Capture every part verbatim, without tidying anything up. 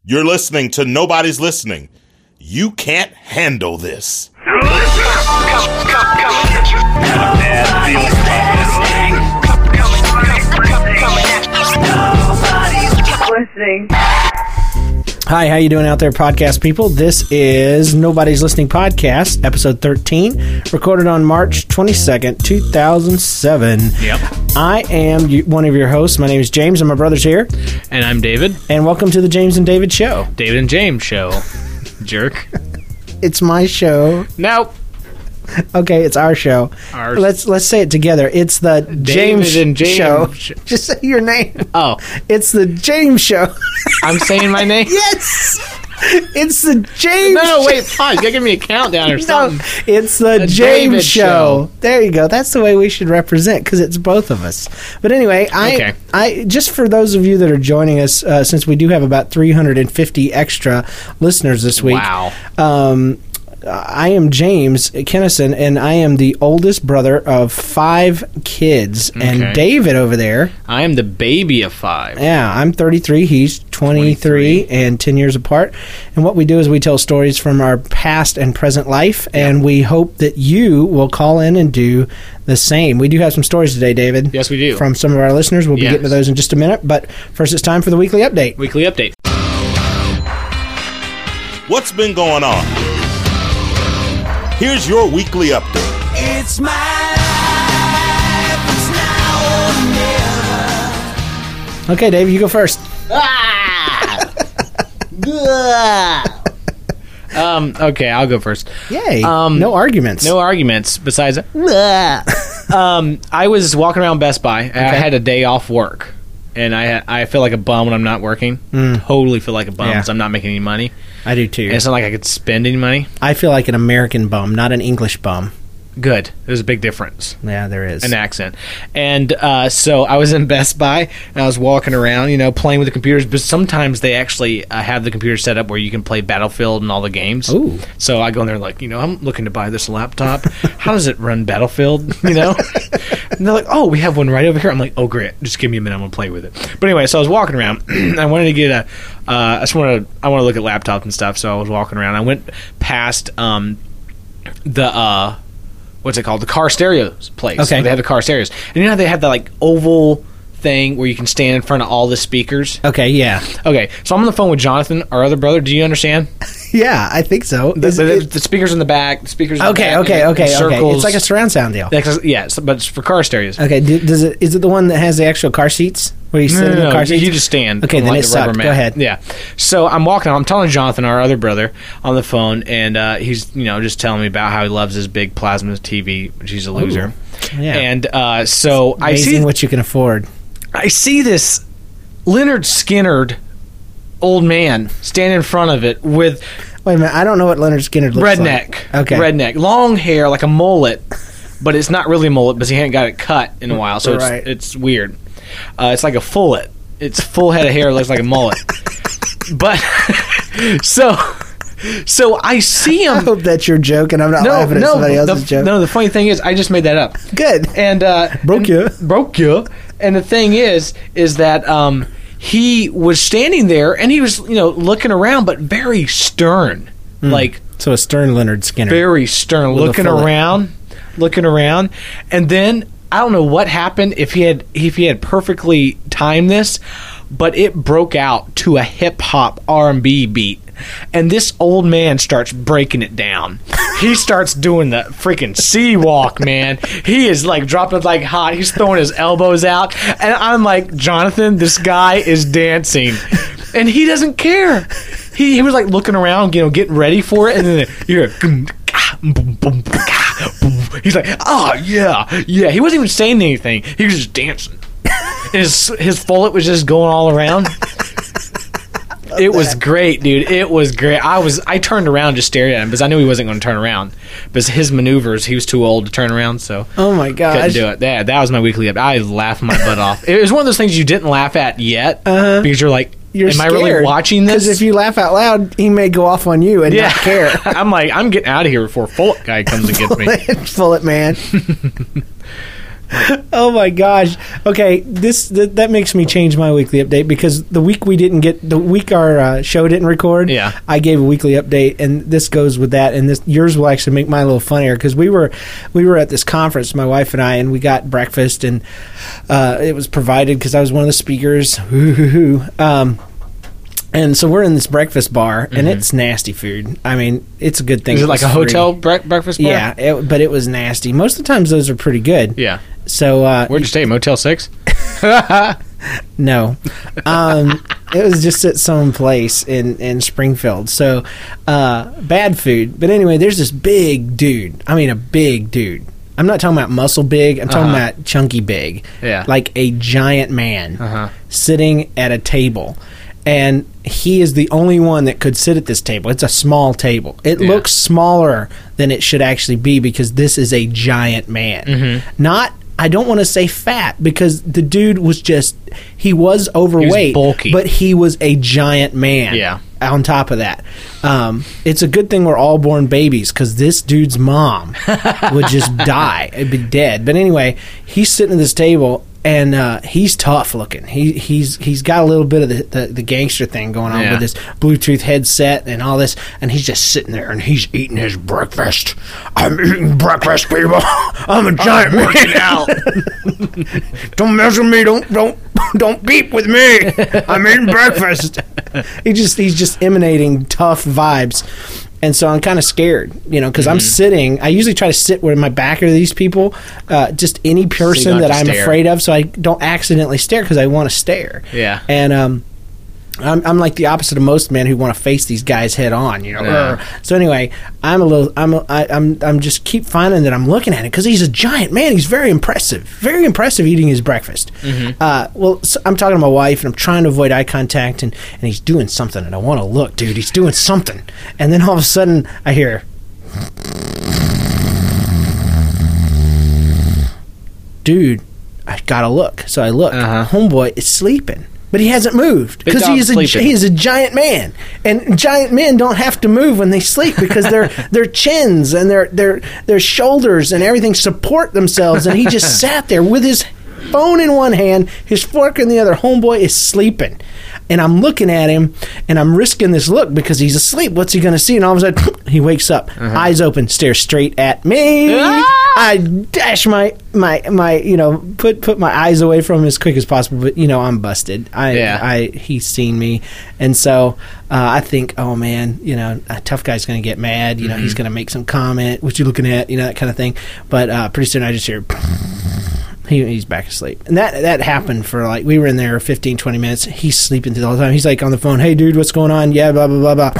You're listening to Nobody's Listening. You can't handle this. Listening. Hi, how you doing out there, podcast people? This is Nobody's Listening Podcast, episode thirteen, recorded on March twenty-second, two thousand seven. Yep. I am you- one of your hosts. My name is James, and my brother's here. And I'm David. And welcome to the James and David Show. David and James Show. Jerk. It's my show. Nope. Okay, it's our show. Ours. Let's let's say it together. It's the James, and James Show. Sh- Just say your name. Oh, It's the James Show. I'm saying my name? Yes! It's the James No, no, Show. wait, pause. You gotta give me a countdown or No, something. it's the, The James David show. Show. There you go. That's the way we should represent because it's both of us. But anyway, I, Okay. I just for those of you that are joining us, uh, since we do have about three hundred fifty extra listeners this week. Wow. Um, I am James Kennison, and I am the oldest brother of five kids. Okay. And David over there, I am the baby of five. yeah, I'm thirty-three. He's twenty-three, twenty-three. and ten years apart. And what we do is we tell stories from our past and present life, and we hope that you will call in and do the same. We do have some stories today, David. Yes, we do. From some of our listeners. We'll be Yes. getting to those in just a minute. But first, it's time for the weekly update. Weekly update. What's been going on? Here's your weekly update. It's my life, it's now or never. Okay, David, you go first. Um, okay, I'll go first. Yay. Um, no arguments. No arguments besides um, I was walking around Best Buy. I had a day off work. And I I feel like a bum when I'm not working. Totally feel like a bum Yeah. because I'm not making any money. I do too. And it's not like I could spend any money. I feel like an American bum, not an English bum. Good. There's a big difference. Yeah, there is. An accent. And uh, so I was in Best Buy, and I was walking around, you know, playing with the computers, but sometimes they actually uh, have the computer set up where you can play Battlefield and all the games. Ooh. So I go in there like, you know, I'm looking to buy this laptop. How does it run Battlefield, you know? And they're like, oh, we have one right over here. I'm like, oh, great. Just give me a minute. I'm going to play with it. But anyway, so I was walking around. I wanted to get a, uh, I just wanted to, I want to look at laptops and stuff, so I was walking around. I went past um, the, uh, what's it called? The car stereos place. Okay. Where they have the car stereos. And you know how they have that like oval thing where you can stand in front of all the speakers? Okay, yeah. Okay, so I'm on the phone with Jonathan, our other brother. Do you understand? Yeah, I think so. The, Is the, it- the speakers in the back, the speakers in the okay, back, okay, in- okay, in okay. circles. It's like a surround sound deal. Yeah, 'cause- yes, but it's for car stereos. Okay, do, does it? Is it the one that has the actual car seats where you sit No, in no, the no, car you, seats? you just stand. Okay, on, then like, it the sucked. rubber Go mat. ahead. Yeah. So I'm walking. I'm telling Jonathan, our other brother, on the phone, and uh, he's you know just telling me about how he loves his big plasma T V, which he's a loser. Yeah. And uh, so I Amazing see what you can afford. I see this Leonard Skinnerd old man stand in front of it with Wait a minute, I don't know what Leonard Skinner looks redneck. like. Okay. Redneck. Long hair, like a mullet, but it's not really a mullet because he hadn't got it cut in a while, so Right. it's, it's weird. Uh, it's like a fullet. It's full head of hair, looks like a mullet. But, so, so I see I him. hope that's your joke and I'm not No, laughing at no, somebody else's the, joke. no, the funny thing is, I just made that up. Good. And uh, Broke and- ya. broke you. And the thing is, is that um, he was standing there and he was, you know, looking around, but very stern, like So a stern Leonard Skinner. very stern, With a looking fillet. around, looking around, and then I don't know what happened if he had if he had perfectly timed this, but it broke out to a hip hop R and B beat. And this old man starts breaking it down. He starts doing the freaking sea walk, man. He is like dropping it like hot. He's throwing his elbows out. And I'm like, Jonathan, this guy is dancing. And he doesn't care. He, he was like looking around, you know, getting ready for it. And then you hear, he's like, oh, yeah, yeah. He wasn't even saying anything. He was just dancing. His, his fullet was just going all around. It was great, dude. It was great. I was I turned around just stared at him because I knew he wasn't going to turn around. Because his maneuvers, he was too old to turn around, so Oh my couldn't gosh. do it. Yeah, that was my weekly up. I laughed my butt off. It was one of those things you didn't laugh at yet Uh-huh. because you're like, You're am I really scared, watching this? Because if you laugh out loud, he may go off on you and yeah, not care. I'm like, I'm getting out of here before Fullet guy comes and gets me. Fullet man. Oh my gosh. Okay, this th- that makes me change my weekly update because the week we didn't get the week our uh, show didn't record. Yeah. I gave a weekly update, and this goes with that. And this yours will actually make mine a little funnier because we were we were at this conference, my wife and I, and we got breakfast, and uh, it was provided because I was one of the speakers. um, And so we're in this breakfast bar, and Mm-hmm. it's nasty food. I mean, it's a good thing. Is it like was a free. hotel bre- breakfast bar? Yeah, it, but it was nasty. Most of the times, those are pretty good. Yeah. So uh, Where'd you stay? Motel six? no, um, it was just at some place in in Springfield. So uh, bad food. But anyway, there's this big dude. I mean, a big dude. I'm not talking about muscle big. I'm talking Uh-huh. about chunky big. Yeah. Like a giant man Uh-huh. sitting at a table. And he is the only one that could sit at this table. It's a small table. It Yeah. looks smaller than it should actually be because this is a giant man. Mm-hmm. Not, I don't want to say fat because the dude was just, he was overweight. bulky. But he was a giant man. Yeah. On top of that. Um, it's a good thing we're all born babies because this dude's mom would just die. It'd be dead. But anyway, he's sitting at this table. And uh, he's tough looking. He he's he's got a little bit of the, the, the gangster thing going on Yeah. with this Bluetooth headset and all this. And he's just sitting there and he's eating his breakfast. I'm eating breakfast, people. I'm a giant man now. Don't mess with me. Don't don't don't beep with me. I'm eating breakfast. He just he's just emanating tough vibes. And so I'm kind of scared, you know, because Mm-hmm. I'm sitting. I usually try to sit where my back are to these people, uh, just any person don't that have I'm to stare. afraid of, so I don't accidentally stare because I want to stare. Yeah. And um, I'm, I'm like the opposite of most men who want to face these guys head on, you know. Yeah. Urgh. So anyway, I'm a little. I'm. A, I, I'm. I'm just keep finding that I'm looking at it because he's a giant man. He's very impressive. Very impressive eating his breakfast. Mm-hmm. Uh, well, so I'm talking to my wife and I'm trying to avoid eye contact and and he's doing something and I want to look, dude. He's doing something, and then all of a sudden I hear. Dude, I gotta look. So I look. Uh-huh. Homeboy is sleeping, but he hasn't moved Big because dog he's a sleeping. he is a giant man, and giant men don't have to move when they sleep because their their chins and their their their shoulders and everything support themselves. And he just sat there with his phone in one hand, his fork in the other. Homeboy is sleeping. And I'm looking at him, and I'm risking this look because he's asleep. What's he going to see? And all of a sudden, he wakes up, Uh-huh. eyes open, stares straight at me. Ah! I dash my, my, my, you know, put put my eyes away from him as quick as possible. But, you know, I'm busted. I, Yeah. I He's seen me. And so uh, I think, oh, man, you know, a tough guy's going to get mad. You know, Mm-hmm. he's going to make some comment. What you looking at? You know, that kind of thing. But uh, pretty soon I just hear... He, he's back asleep. And that that happened for like, we were in there fifteen, twenty minutes. He's sleeping through the whole time. He's like on the phone, hey, dude, what's going on? Yeah, blah, blah, blah, blah.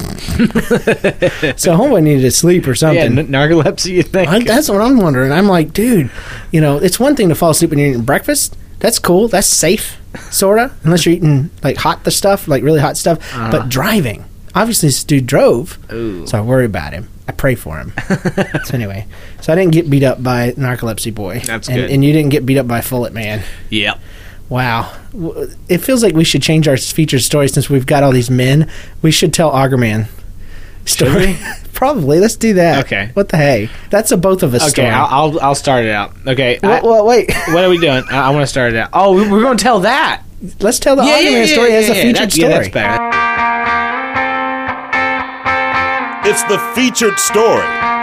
So homeboy needed to sleep or Yeah, something. n- narcolepsy, you think? I, that's what I'm wondering. I'm like, dude, you know, it's one thing to fall asleep when you're eating breakfast. That's cool. That's safe, sort of, unless you're eating like hot the stuff, like really hot stuff. Uh-huh. But driving, obviously this dude drove, Ooh. so I worry about him. I pray for him. So anyway, so I didn't get beat up by narcolepsy boy. That's and, good. And you didn't get beat up by Fullet man. Yep. Wow. W- It feels like we should change our featured story since we've got all these men. We should tell Augerman story. Probably. Let's do that. Okay. What the hey? That's a both of us Okay, story. I'll, I'll I'll start it out. Okay. I- well, well, wait. what are we doing? I, I want to start it out. Oh, we- we're going to tell that. Let's tell the Yeah, yeah, Augerman yeah, story yeah, as a yeah, featured that's, story. Yeah, that's better. It's the featured story.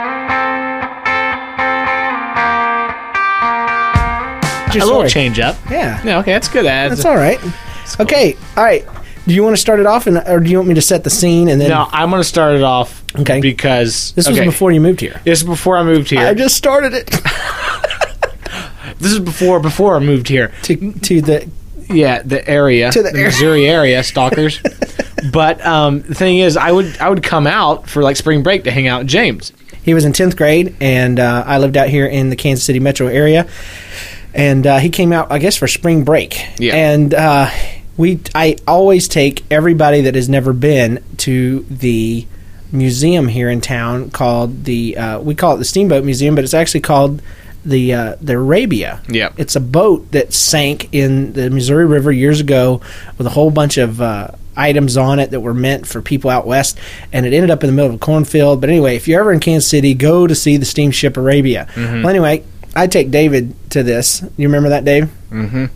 Featured A little story. change up. Yeah. Yeah, okay, that's good. That's, That's all right. Okay. All right. Do you want to start it off, and, or do you want me to set the scene and then? No, I'm going to start it off. Okay. Because This was okay, before you moved here. This is before I moved here. I just started it this is before before I moved here. to to the. Yeah, the area, To the the area. Missouri area, stalkers. But um, the thing is, I would I would come out for like spring break to hang out with James. He was in tenth grade, and uh, I lived out here in the Kansas City metro area. And uh, he came out, I guess, for spring break. Yeah. And uh, we, I always take everybody that has never been to the museum here in town called the. Uh, we call it the Steamboat Museum, but it's actually called the uh, the Arabia. Yep. It's a boat that sank in the Missouri River years ago with a whole bunch of uh, items on it that were meant for people out west, and it ended up in the middle of a cornfield. But anyway, if you're ever in Kansas City, go to see the steamship Arabia. Well, anyway, I take David to this. You remember that, Dave? Mm-hmm.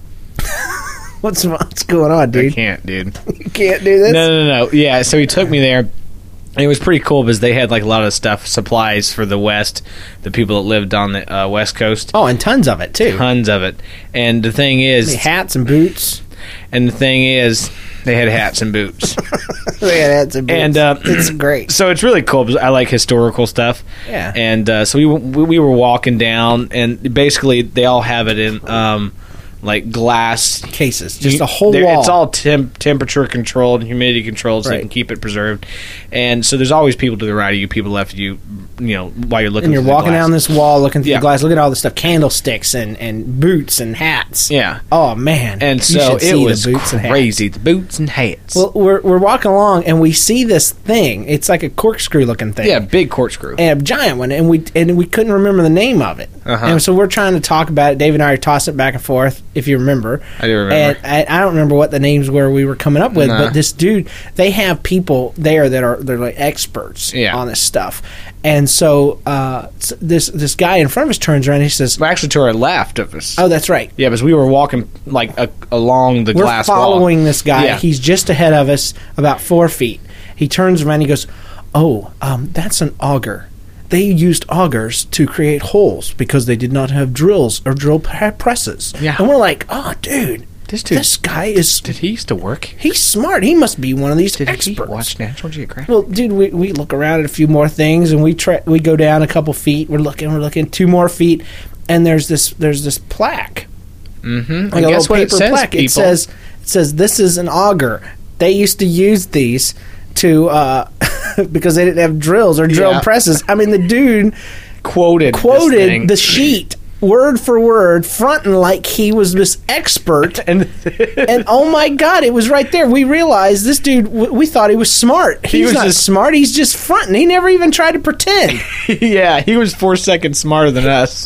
what's what's going on, I dude? can't, dude. You can't do this. No, no, no. Yeah, so he took me there. And it was pretty cool because they had like a lot of stuff, supplies for the West, the people that lived on the uh, West Coast. Oh, and tons of it too. Tons of it. And the thing is, hats and boots. And the thing is, they had hats and boots. They had hats and boots. And uh, it's great. So it's really cool because I like historical stuff. Yeah. And uh, so we we were walking down, and basically they all have it in um, like glass cases, just you, a whole there- wall. It's all temp- temperature controlled and humidity controlled, so Right. they can keep it preserved. And so there's always people to the right of you, people left of you, you know, while you're looking. and you're through the walking glass. down this wall, looking through Yeah. the glass. Look at all the stuff: candlesticks and, and boots and hats. Yeah. Oh man! And You so should it see was the boots and hats. crazy. The boots and hats. Well, we're we're walking along and we see this thing. It's like a corkscrew looking thing. yeah, big corkscrew. And a giant one, and we and we couldn't remember the name of it. Uh-huh. And so we're trying to talk about it. David and I are tossing it back and forth, if you remember. I do remember. And I, I don't remember what the names were we were coming up with, Nah. but this dude, they have people there that are they're like experts Yeah. on this stuff. And so uh, s- this this guy in front of us turns around and he says, Well, actually, to our left of us. "Oh, that's right." Yeah, because we were walking like a, along the We're glass following wall. this guy. Yeah. He's just ahead of us, about four feet. He turns around and he goes, "Oh, um, that's an auger. They used augers to create holes because they did not have drills or drill pre- presses." Yeah. And we're like, "Oh, dude, This dude- this guy is Did he used to work? he's smart. He must be one of these Did experts." he watch National Geographic? Well, dude, we, we look around at a few more things, and we try we go down a couple feet. We're looking, we're looking two more feet, and there's this there's this plaque. Mm-hmm. Like I a guess little what it paper says, plaque. people. It says it says this is an auger. They used to use these to uh, because they didn't have drills or drill Yeah. presses. I mean, the dude quoted this quoted thing. the sheet word for word, fronting like he was this expert. and And oh my god, it was right there. We realized this dude. w- We thought he was smart. He's was not just- smart. He's just fronting. He never even tried to pretend. yeah, he was four seconds smarter than us.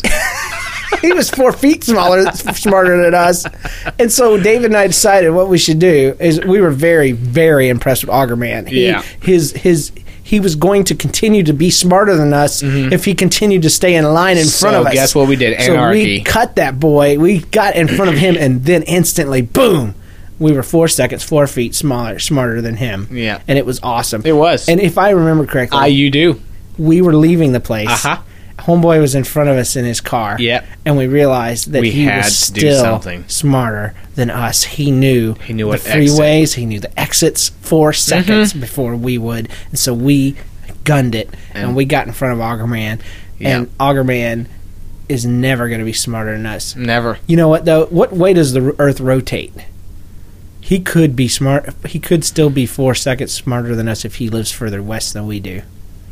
He was four feet smaller, smarter than us. And so David and I decided what we should do is we were very, very impressed with Auger Man. He, Yeah. His his he was going to continue to be smarter than us if he continued to stay in line in front So of us. guess what we did? So Anarchy. we cut that boy. We got in front of him, and then instantly, boom. We were four seconds, four feet smaller, smarter than him. Yeah. And it was awesome. It was. And if I remember correctly, Ah, you do. we were leaving the place. Uh-huh. Homeboy was in front of us in his car. Yep. And we realized that We he had was to do still something. smarter than us. He knew He knew the what freeways. exit. He knew the exits four seconds Mm-hmm. before we would. And so we gunned it, and, And- we got in front of Augerman. Yeah. And Augerman is never going to be smarter than us. Never. You know what, though? What way does the Earth rotate? He could be smart. He could still be four seconds smarter than us if he lives further west than we do.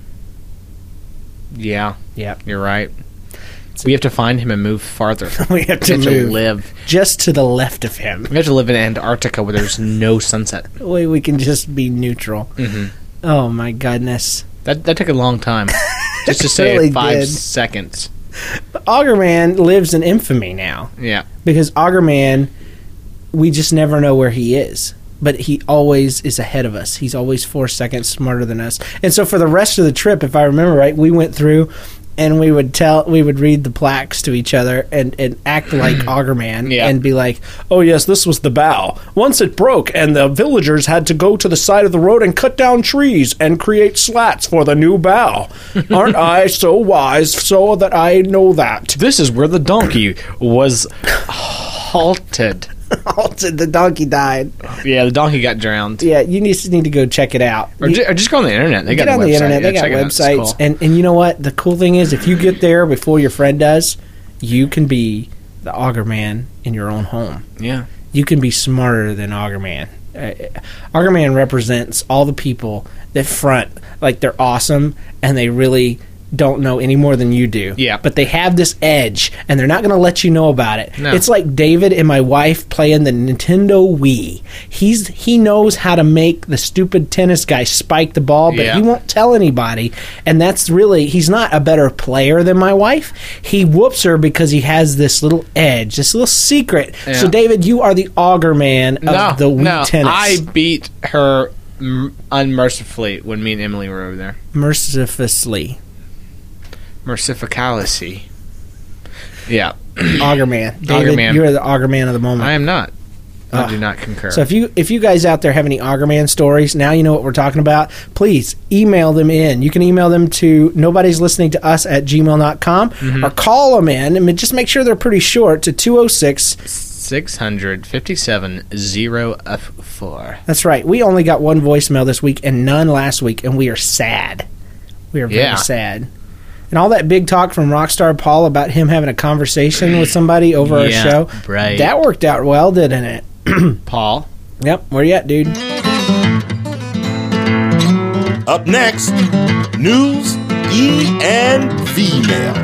Yeah, Yeah. you're right. We have to find him and move farther. We have to We have move to live. just to the left of him. We have to live in Antarctica where there's no sunset. Way we can just be neutral. Mhm. Oh my goodness! That that took a long time. Just to say really five did. seconds. But Augerman lives in infamy now Yeah. because Augerman, we just never know where he is. But he always is ahead of us. He's always four seconds smarter than us. And so for the rest of the trip, if I remember right, we went through and we would tell, we would read the plaques to each other and, and act like Augerman Yeah. and be like, "Oh yes, this was the bow. Once it broke, and the villagers had to go to the side of the road and cut down trees and create slats for the new bow. Aren't I so wise, so that I know that?" This is where the donkey was halted. Halted, the donkey died. Yeah, the donkey got drowned. Yeah, you need to, need to go check it out. Or, You- ju- or just go on the internet. They get got on a the website. internet. They Yeah, got check it out. It's websites, cool. and and you know what? The cool thing is, if you get there before your friend does, you can be the Augerman in your own home. Yeah. You can be smarter than Augerman. Uh, Augerman represents all the people that front like they're awesome and they really don't know any more than you do. Yeah. But they have this edge, and they're not going to let you know about it. No. It's like David and my wife playing the Nintendo Wii. He's he knows how to make the stupid tennis guy spike the ball, but Yeah. he won't tell anybody. And that's really, he's not a better player than my wife. He whoops her because he has this little edge, this little secret. Yeah. So, David, you are the Augerman of No, the Wii no. tennis. I beat her m- unmercifully when me and Emily were over there. Mercilessly. Mercificality. Yeah. Auger man. David, Auger man. you're the Auger man of the moment. I am not. I Ah. do not concur. So if you if you guys out there have any Augerman stories, now you know what we're talking about. Please email them in. You can email them to nobody's listening to us at gmail dot com Mm-hmm. or call them in and just make sure they're pretty short to two oh six. six hundred fifty-seven oh four. That's right. We only got one voicemail this week and none last week, and we are sad. We are very Yeah. sad. And all that big talk from Rockstar Paul about him having a conversation with somebody over our Yeah, show, right. that worked out well, didn't it? Paul. Yep. Where you at, dude? Up next, news, E and V mail.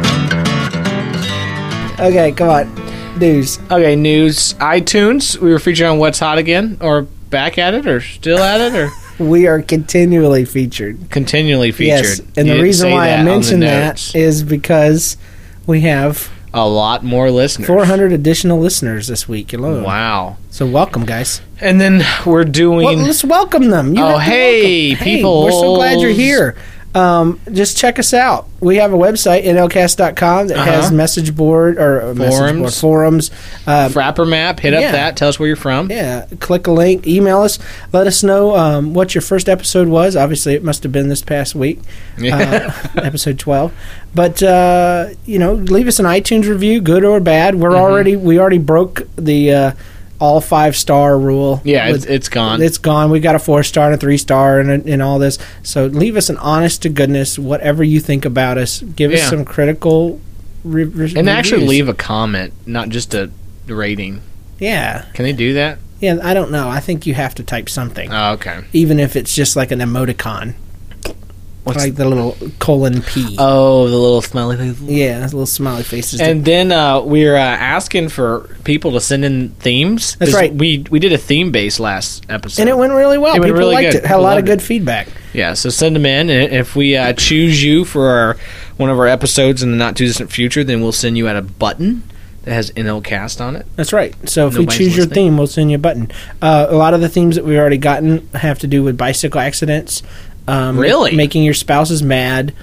Okay, come on. News. Okay, news. iTunes. We were featured on What's Hot Again, or back at it, or still at it, or We are continually featured. continually featured. Yes, and You the didn't reason say why that I on the mentioned that notes. is because we have a lot more listeners. four hundred additional listeners this week alone. Wow. So welcome, guys. And then we're doing. Well, let's welcome them. You Oh, have to hey, welcome- people. We're so glad you're here. Um, just check us out. We have a website, N L cast dot com, that has Uh-huh. message board or uh, message Forums. board, forums. Uh, Frapper map. Hit yeah. up that. Tell us where you're from. yeah, click a link, email us, let us know um, what your first episode was. Obviously, it must have been this past week, uh, episode twelve. But uh, you know, leave us an iTunes review, good or bad. We're Mm-hmm. already we already broke the uh, all five star rule. Yeah, with- it's, it's gone. It's gone. We got a four star and a three star and, and all this. So leave us an honest to goodness, whatever you think about us. Give us Yeah. some critical re- re- and actually reviews. leave a comment, not just a rating. Yeah, Can they do that? yeah. I don't know. I think you have to type something, Oh, okay. even if it's just like an emoticon, What's like the little colon P. Oh, the little smiley face. Yeah, little smiley faces. And then uh, we're uh, asking for people to send in themes. That's 'Cause right. We we did a theme base last episode, and it went really well. It went People really liked good. it. Had a People lot of loved good it. feedback. Yeah, so send them in, and if we uh, choose you for our one of our episodes in the not too distant future, then we'll send you out a button that has N L Cast on it. That's right. So if Nobody's we choose your listening. theme, we'll send you a button. Uh, a lot of the themes that we've already gotten have to do with bicycle accidents. Um, Really? Making your spouses mad.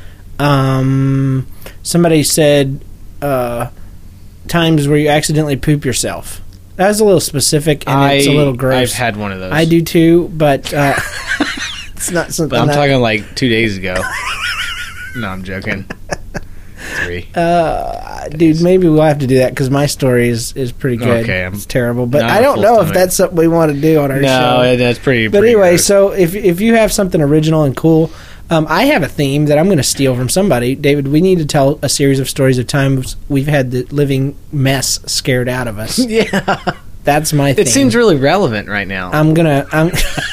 Um, somebody said uh, times where you accidentally poop yourself. That was a little specific, and I, it's a little gross. I've had one of those. I do too, but uh, it's not something But I'm that- talking like two days ago. No, I'm joking. Three. Uh, dude, maybe we'll have to do that because my story is, is pretty good. Okay, I'm- it's terrible, but not I a don't full know if stomach. that's something we want to do on our show. No, that's pretty. But pretty anyway, gross. so if if you have something original and cool, um, I have a theme that I'm going to steal from somebody. David, we need to tell a series of stories of times we've had the living mess scared out of us. yeah, That's my theme. it seems really relevant right now. I'm gonna I'm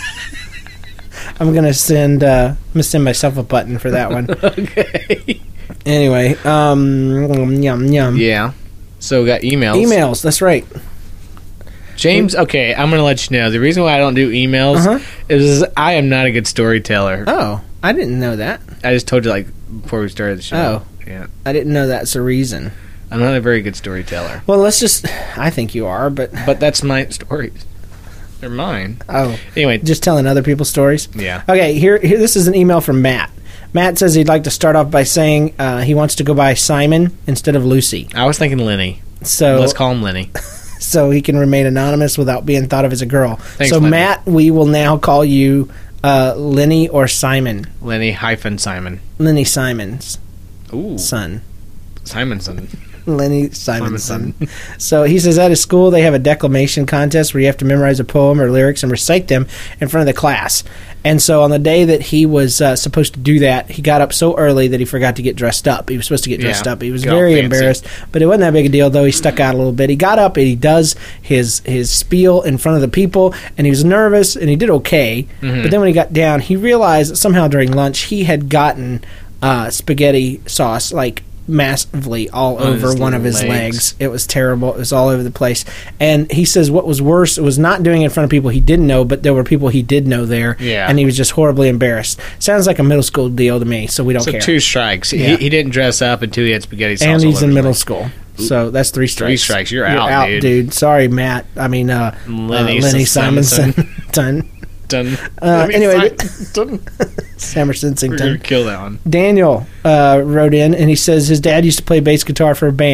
I'm gonna send uh, I'm gonna send myself a button for that one. okay. Anyway, um, yum yum. Yeah. So we got emails. Emails. That's right. James, okay, I'm going to let you know. The reason why I don't do emails Uh-huh. is I am not a good storyteller. Oh, I didn't know that. I just told you, like, before we started the show. Oh. Yeah. I didn't know that's a reason. I'm not a very good storyteller. Well, let's just. I think you are, but But that's my stories. They're mine. oh, Anyway, just telling other people's stories. yeah. Okay, here, here. This is an email from Matt. Matt says he'd like to start off by saying uh, he wants to go by Simon instead of Lucy, I was thinking Lenny. so Let's call him Lenny. so he can remain anonymous without being thought of as a girl. Thanks, so Lenny. Matt, we will now call you uh, Lenny or Simon. Lenny hyphen Simon. Lenny Simon's Ooh. son. Simonson. Lenny Simonson. So he says at his school they have a declamation contest where you have to memorize a poem or lyrics and recite them in front of the class. And so on the day that he was uh, supposed to do that, he got up so early that he forgot to get dressed up. He was supposed to get dressed Yeah, up. He was get all very fancy. embarrassed, but it wasn't that big a deal, though. He stuck out a little bit. He got up and he does his his spiel in front of the people, and he was nervous, and he did okay. Mm-hmm. But then when he got down, he realized that somehow during lunch he had gotten uh, spaghetti sauce, like, massively all On over his one of his legs. legs. It was terrible. It was all over the place. And he says what was worse was not doing it in front of people he didn't know, but there were people he did know there. Yeah. And he was just horribly embarrassed. Sounds like a middle school deal to me, so we don't So care. two strikes. Yeah. He, he didn't dress up until he had spaghetti sauce. and all he's over in his middle legs. school. So that's three strikes. Three strikes. You're out, out, dude. dude. Sorry, Matt. I mean, uh, Lenny uh, Lenny Simonson. Simonson. Done. Done. Uh, Lenny anyway, Simonson. Samerson We're gonna Sington. kill that one. Daniel uh, wrote in, and he says his dad used to play bass guitar for a band.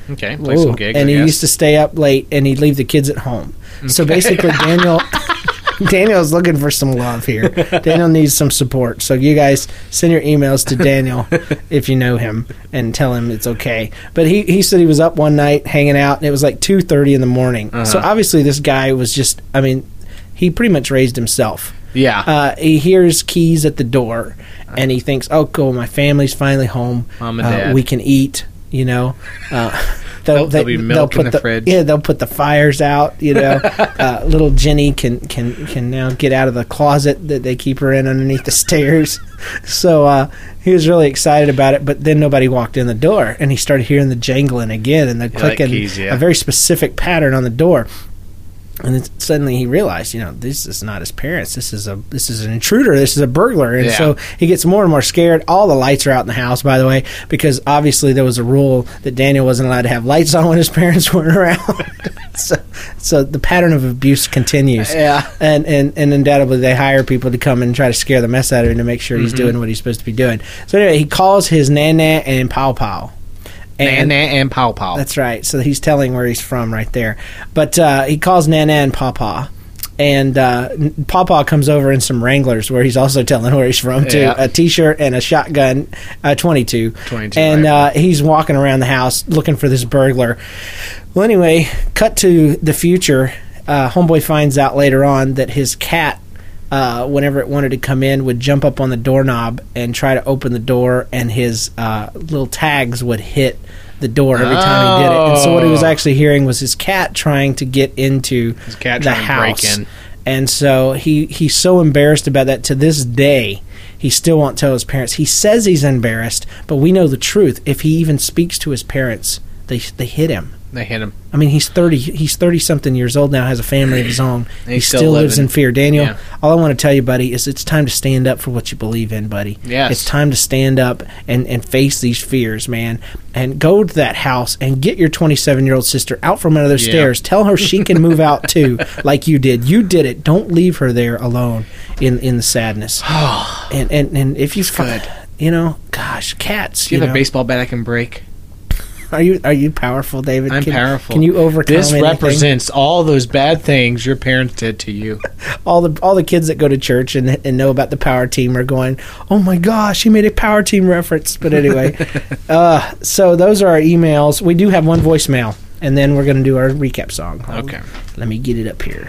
Okay, play some Ooh, gigs, and I he guess. used to stay up late, and he'd leave the kids at home. So basically, Daniel Daniel's looking for some love here. Daniel needs some support. So you guys send your emails to Daniel if you know him and tell him it's okay. But he, he said he was up one night hanging out, and it was like two thirty in the morning. Uh-huh. So obviously this guy was just, I mean, he pretty much raised himself. Yeah. Uh, he hears keys at the door, and he thinks, oh, cool, my family's finally home. Mom and Uh, Dad. we can eat, you know. Uh, There'll- there'll be milk put in the fridge. Yeah, they'll put the fires out, you know. uh, little Jenny can, can, can now get out of the closet that they keep her in underneath the stairs. So uh, he was really excited about it, but then nobody walked in the door, and he started hearing the jangling again and the like clicking, keys, yeah. a very specific pattern on the door. And then suddenly he realized, you know, this is not his parents. This is a this is an intruder. This is a burglar. And Yeah. so he gets more and more scared. All the lights are out in the house, by the way, because obviously there was a rule that Daniel wasn't allowed to have lights on when his parents weren't around. so, so the pattern of abuse continues. Yeah. And, and and undoubtedly they hire people to come and try to scare the mess out of him to make sure he's doing what he's supposed to be doing. So anyway, he calls his Nana and Pow Pow. Nana and Pow Pow. That's right. So he's telling where he's from right there. But uh, he calls Nana and Papa. And uh, N- Papa comes over in some Wranglers where he's also telling where he's from, too. Yeah. A T-shirt and a shotgun, uh, twenty-two. twenty-two, And right. uh, he's walking around the house looking for this burglar. Well, anyway, cut to the future. Uh, Homeboy finds out later on that his cat, uh, whenever it wanted to come in, would jump up on the doorknob and try to open the door, and his uh, little tags would hit the door every time he did it. And so what he was Oh. actually hearing was his cat trying to get into His cat the trying to house. break in. And so he, he's so embarrassed about that to this day. He still won't tell his parents. He says he's embarrassed, but we know the truth. If he even speaks to his parents, they they hit him. They hit him. I mean, he's thirty. He's thirty something years old now. Has a family of his own. And he he's still, still lives living. in fear. Daniel, Yeah. all I want to tell you, buddy, is it's time to stand up for what you believe in, buddy. Yes. It's time to stand up and, and face these fears, man. And go to that house and get your twenty-seven year old sister out from under those Yeah. stairs. Tell her she can move out too, like you did. You did it. Don't leave her there alone in in the sadness. and and and if you good. fi- you know, gosh, cats. Do you you have know. a baseball bat I can break? Are you are you powerful, David? I'm can, powerful. Can you overcome This anything? represents all those bad things your parents did to you. all the all the kids that go to church and, and know about the power team are going, oh my gosh, he made a power team reference. But anyway, uh, so those are our emails. We do have one voicemail, and then we're going to do our recap song. Okay. Let me get it up here.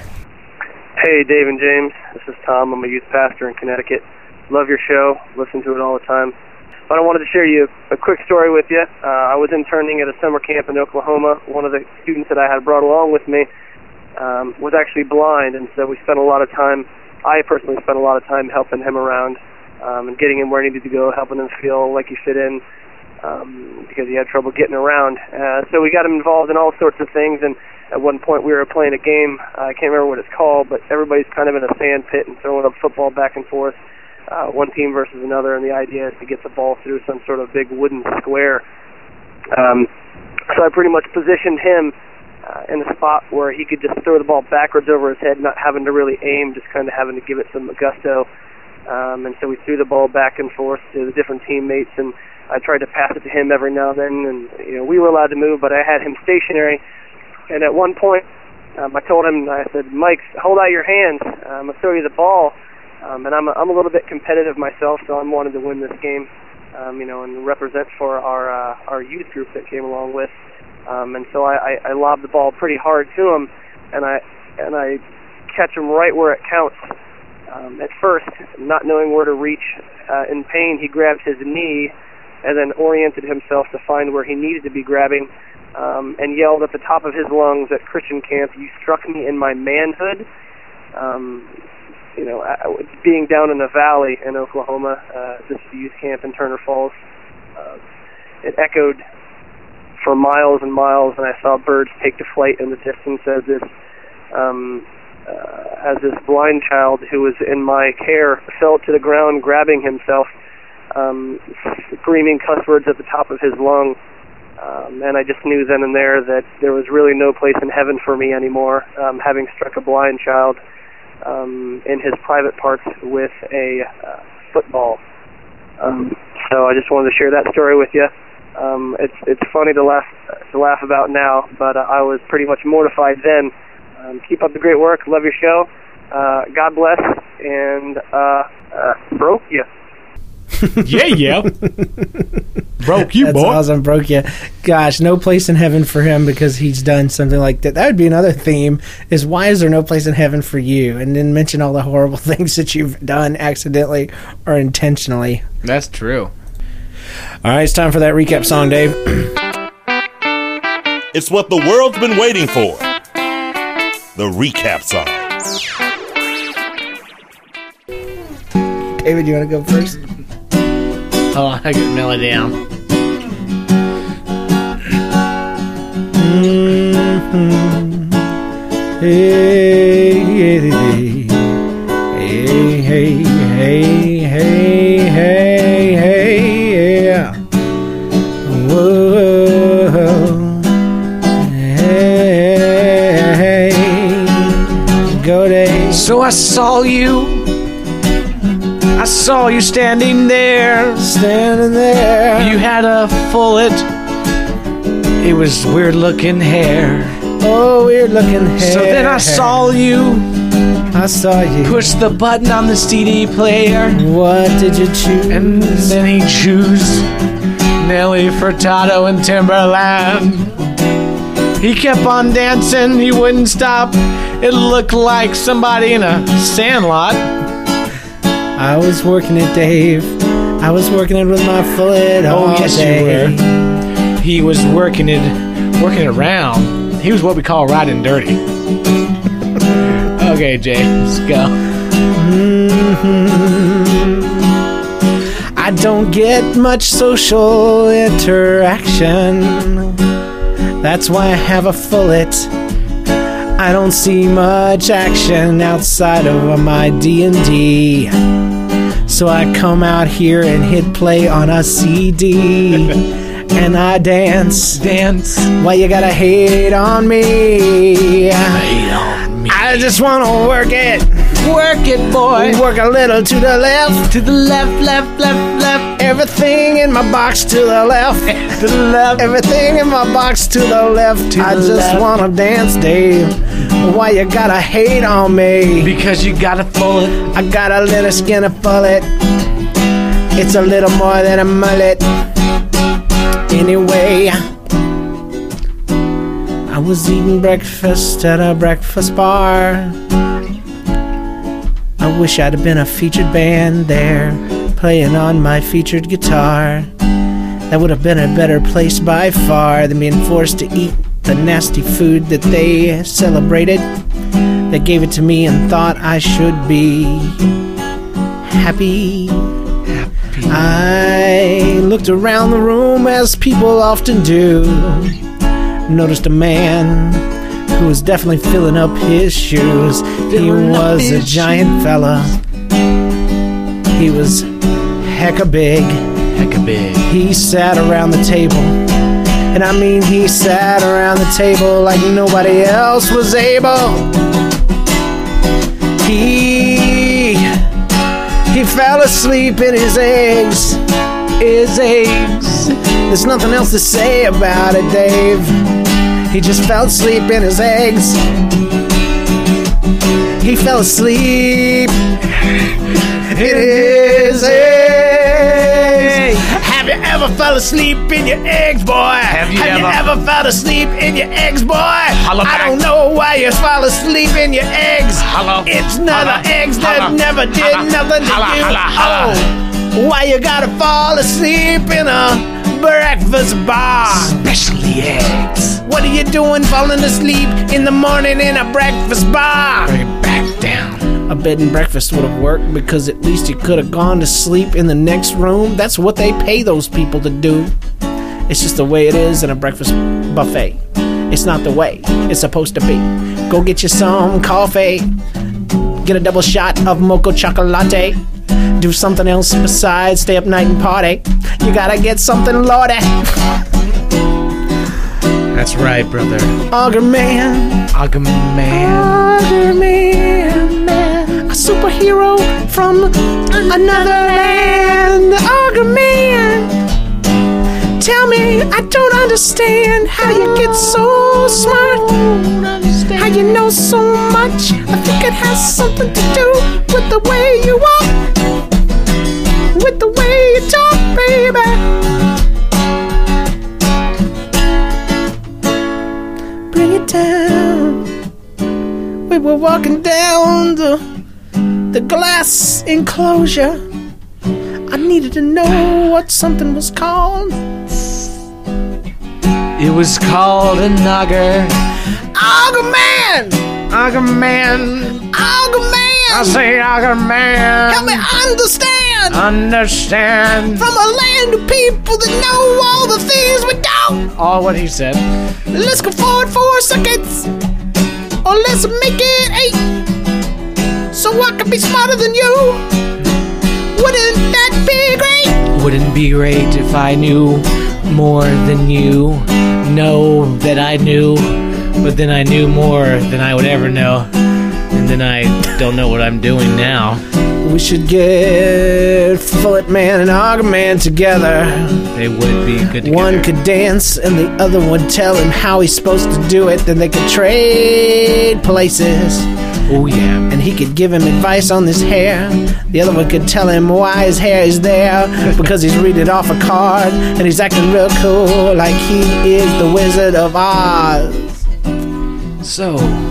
Hey, Dave and James. This is Tom. I'm a youth pastor in Connecticut. Love your show. Listen to it all the time. But I wanted to share you a quick story with you. Uh, I was interning at a summer camp in Oklahoma. One of the students that I had brought along with me um, was actually blind, and so we spent a lot of time, I personally spent a lot of time helping him around um, and getting him where he needed to go, helping him feel like he fit in um, because he had trouble getting around. Uh, so we got him involved in all sorts of things, and at one point we were playing a game. Uh, I can't remember what it's called, but everybody's kind of in a sand pit and throwing a football back and forth. Uh, one team versus another, and the idea is to get the ball through some sort of big wooden square. Um, so I pretty much positioned him uh, in a spot where he could just throw the ball backwards over his head, not having to really aim, just kind of having to give it some gusto. Um, and so we threw the ball back and forth to the different teammates, and I tried to pass it to him every now and then. And you know, we were allowed to move, but I had him stationary. And at one point, um, I told him, I said, Mike, hold out your hands. I'm going to throw you the ball. Um, and I'm a, I'm a little bit competitive myself, so I'm wanting to win this game, um, you know, and represent for our uh, our youth group that came along with. Um, and so I, I, I lobbed the ball pretty hard to him, and I and I catch him right where it counts. Um, at first, not knowing where to reach, uh, in pain, he grabbed his knee, and then oriented himself to find where he needed to be grabbing, um, and yelled at the top of his lungs at Christian camp, "You struck me in my manhood." Um, You know, being down in the valley in Oklahoma, uh, this youth camp in Turner Falls, uh, it echoed for miles and miles, and I saw birds take to flight in the distance as this, um, uh, as this blind child who was in my care fell to the ground, grabbing himself, um, screaming cuss words at the top of his lung. Um, and I just knew then and there that there was really no place in heaven for me anymore, um, having struck a blind child Um, in his private parts with a uh, football. Um, so I just wanted to share that story with you. Um, it's it's funny to laugh to laugh about now, but uh, I was pretty much mortified then. Um, keep up the great work. Love your show. Uh, God bless, and uh, uh, broke you. Yeah, yeah. Broke you, That's boy. awesome, broke you. Gosh, no place in heaven for him because he's done something like that. That would be another theme, is why is there no place in heaven for you? And then mention all the horrible things that you've done accidentally or intentionally. That's true. All right, it's time for that recap song, Dave. It's what the world's been waiting for. The recap song. David, you want to go first? Oh, I get the melody down. Mm-hmm. Hey, hey, hey, hey, hey, hey, hey, hey, yeah. Whoa, hey, hey, go Dave. So I saw you. I saw you standing there. Standing there. You had a fullet. It was weird looking hair. Oh, weird looking hair. So then I saw you. I saw you. Push the button on the C D player. What did you choose? And then he chose Nelly Furtado and Timberland. He kept on dancing. He wouldn't stop. It looked like somebody in a sandlot. I was working it, Dave. I was working it with my foot all Oh, yes, day. you were. He was working it, working it around. He was what we call riding dirty. Okay, Jay, let's go. Mm-hmm. I don't get much social interaction. That's why I have a fullet. I don't see much action outside of my D and D. So I come out here and hit play on a C D. And I dance. Dance. Why you gotta hate on me? Hate on me. I just wanna work it. Work it, boy. Work a little to the left. To the left, left, left, left. Everything in my box to the left. To the left. Everything in my box to the left. To I the just left. wanna dance, Dave. Why you gotta hate on me? Because you got a fullet. I got a little skin of bullet. It's a little more than a mullet. Anyway, I was eating breakfast at a breakfast bar. I wish I'd have been a featured band there, playing on my featured guitar. That would have been a better place by far than being forced to eat the nasty food that they celebrated. They gave it to me and thought I should be happy. I looked around the room as people often do. Noticed a man who was definitely filling up his shoes. He Filling up was a his giant fella. He was hecka big. Hecka big. He sat around the table. And I mean he sat around the table like nobody else was able. He He fell asleep in his eggs. His eggs. There's nothing else to say about it, Dave. He just fell asleep in his eggs. He fell asleep in his eggs. Have you ever fell asleep in your eggs, boy? Have you Have you ever- ever fell asleep in your eggs, boy? Holla I back. don't know why you fell asleep in your eggs. Holla. It's not Holla. the eggs that Holla. never did Holla. nothing to Holla, you. holla, holla. Oh, why you gotta fall asleep in a breakfast bar? Especially eggs. What are you doing falling asleep in the morning in a breakfast bar? Bring it back down. A bed and breakfast would have worked because at least you could have gone to sleep in the next room. That's what they pay those people to do. It's just the way it is in a breakfast buffet. It's not the way it's supposed to be. Go get you some coffee. Get a double shot of mocha chocolate. Do something else besides stay up night and party. You gotta get something lordy. That's right, brother. Auger man. Auger man. Auger man, man. A superhero from another land. Auger man. tell me, I don't understand how you get so smart. How you know so much. I think it has something to do with the way you walk, with the way you talk, baby. Bring it down. We were walking down the, the glass enclosure. I needed to know what something was called. It was called an auger. Auger man! Auger man. Auger man! I say auger man. Help me understand! Understand. From a land of people that know all the things we don't! All what he said. Let's go forward four seconds! Or let's make it eight! So I can be smarter than you! Wouldn't that be great? Wouldn't be great if I knew more than you know that I knew, but then I knew more than I would ever know, and then I don't know what I'm doing now. We should get Foot Man and Auger Man together. They would be good together. One could dance and the other would tell him how he's supposed to do it. Then they could trade places. Oh yeah. And he could give him advice on his hair. The other one could tell him why his hair is there, because he's reading off a card and he's acting real cool like he is the Wizard of Oz. So,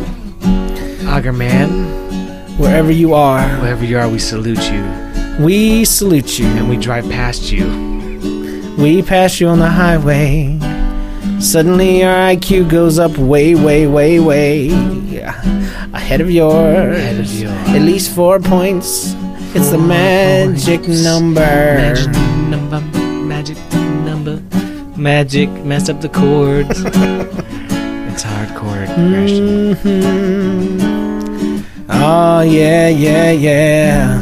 Auger Man, wherever you are, wherever you are, we salute you. We salute you. And we drive past you. We pass you on the highway. Suddenly our I Q goes up way, way, way, way ahead of yours. Ahead of yours. At least four points. It's the magic points. number. Magic number. Magic number. Magic. Mess up the chords. It's hardcore progression. Mm-hmm. Oh, yeah, yeah, yeah.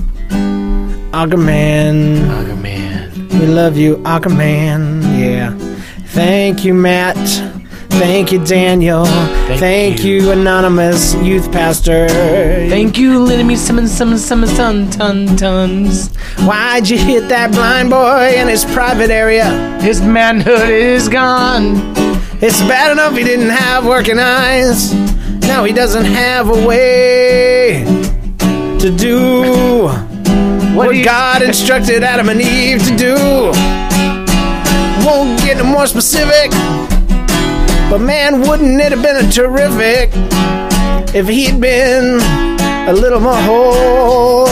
Auger Man. Auger Man. We love you, Auger Man. Yeah. Thank you, Matt. Thank you, Daniel. Thank, Thank you. you, anonymous youth pastor. Thank you, lending me some, some, some, ton, ton, tons. Why'd you hit that blind boy in his private area? His manhood is gone. It's bad enough he didn't have working eyes. Now he doesn't have a way to do what, what God instructed Adam and Eve to do. Won't get no more specific, but man, wouldn't it have been a terrific if he'd been a little more whole.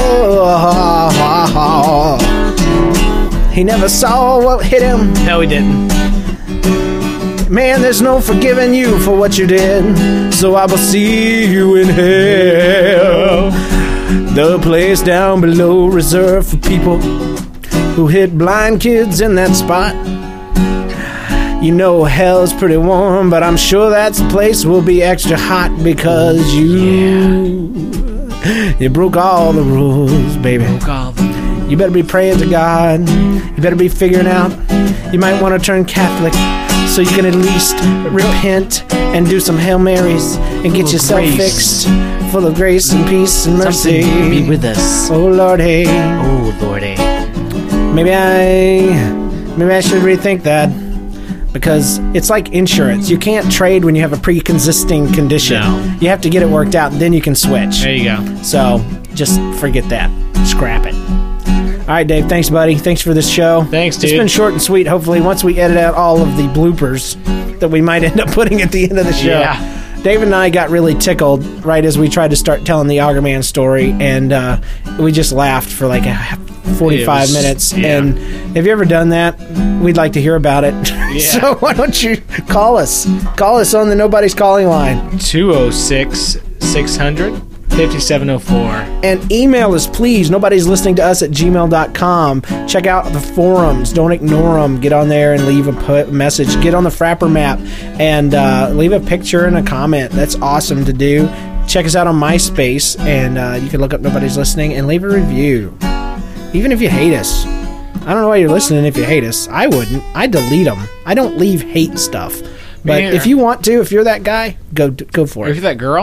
He never saw what hit him. No, he didn't. Man, there's no forgiving you for what you did, so I will see you in hell, the place down below reserved for people who hit blind kids in that spot. You know hell's pretty warm, but I'm sure that place will be extra hot because you yeah. you broke all the rules, baby. Broke all the rules. You better be praying to God. You better be figuring out. You might want to turn Catholic so you can at least repent and do some Hail Marys and get yourself grace. fixed, full of grace and peace and mercy. Something be with us. Oh Lord, hey. Oh Lord, hey. Maybe I, maybe I should rethink that. Because it's like insurance. You can't trade when you have a pre-existing condition. No. You have to get it worked out, and then you can switch. There you go. So, just forget that. Scrap it. All right, Dave. Thanks, buddy. Thanks for this show. Thanks, dude. It's been short and sweet. Hopefully, once we edit out all of the bloopers that we might end up putting at the end of the show. Yeah. Dave and I got really tickled right as we tried to start telling the Auger Man story, and uh, we just laughed for like a forty-five was, minutes. yeah. And have you ever done that? We'd like to hear about it. Yeah. So why don't you call us? Call us on the Nobody's Calling line. two oh six, six hundred, fifty-seven oh four. And email us, please. Nobody's listening to us at gmail dot com. Check out the forums. Don't ignore them. Get on there and leave a pu- message. Get on the Frapper map and uh, leave a picture and a comment. That's awesome to do. Check us out on MySpace, and uh, you can look up Nobody's Listening and leave a review. Even if you hate us. I don't know why you're listening if you hate us. I wouldn't. I delete them. I don't leave hate stuff. But Man. if you want to, if you're that guy, go go for Or if it. you're that girl,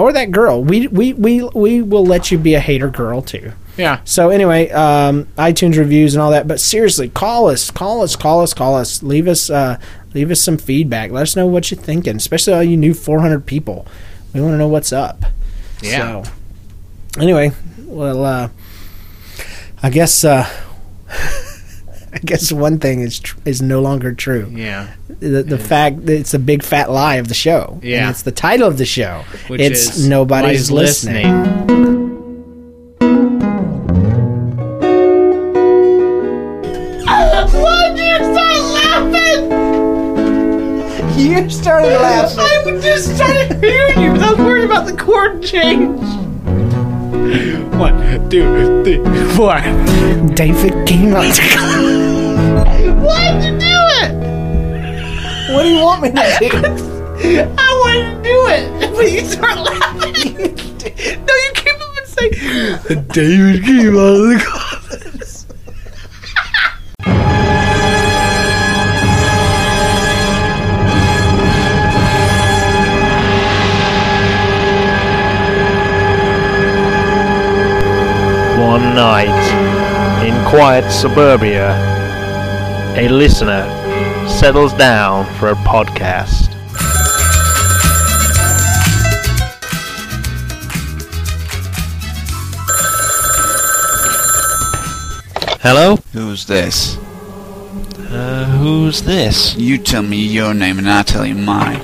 or that girl. We we we we will let you be a hater girl too. Yeah. So anyway, um, iTunes reviews and all that. But seriously, call us, call us, call us, call us. Leave us, uh, leave us some feedback. Let us know what you're thinking, especially all you new four hundred people. We want to know what's up. Yeah. So, anyway, well, uh, I guess, uh, I guess one thing is tr- is no longer true. Yeah. The the fact that it's a big fat lie of the show. Yeah. And it's the title of the show. Which it's is Nobody's listening. Why'd you start laughing? You started laughing. I just started hearing you because I was worried about the chord change. One, two, three, four. David came out. Why'd you do it? What do you want me to do? I wanted to do it, but you start laughing. No, you came up and say, David came out of the closet. One night, in quiet suburbia, a listener settles down for a podcast. Hello? Who's this? Uh, who's this? You tell me your name and I'll tell you mine.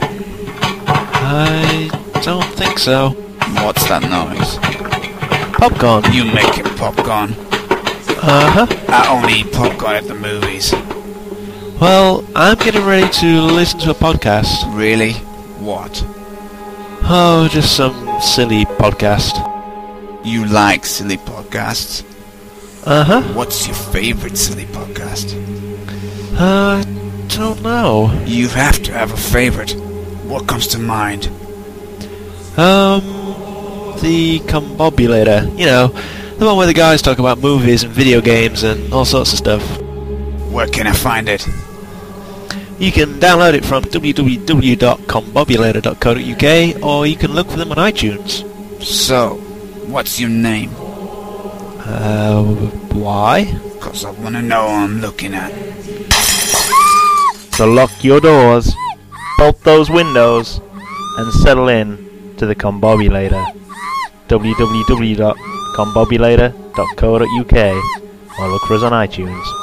I don't think so. What's that noise? Popcorn. You making popcorn? Uh-huh. I only eat popcorn at the movies. Well, I'm getting ready to listen to a podcast. Really? What? Oh, just some silly podcast. You like silly podcasts? Uh-huh. What's your favorite silly podcast? Uh, don't know. You have to have a favorite. What comes to mind? Um, the Combobulator. You know, the one where the guys talk about movies and video games and all sorts of stuff. Where can I find it? You can download it from w w w dot combobulator dot co dot u k or you can look for them on iTunes. So, what's your name? Uh, why? Cause I wanna know what I'm looking at. So lock your doors, bolt those windows, and settle in to the Combobulator. w w w dot combobulator dot co dot u k or look for us on iTunes.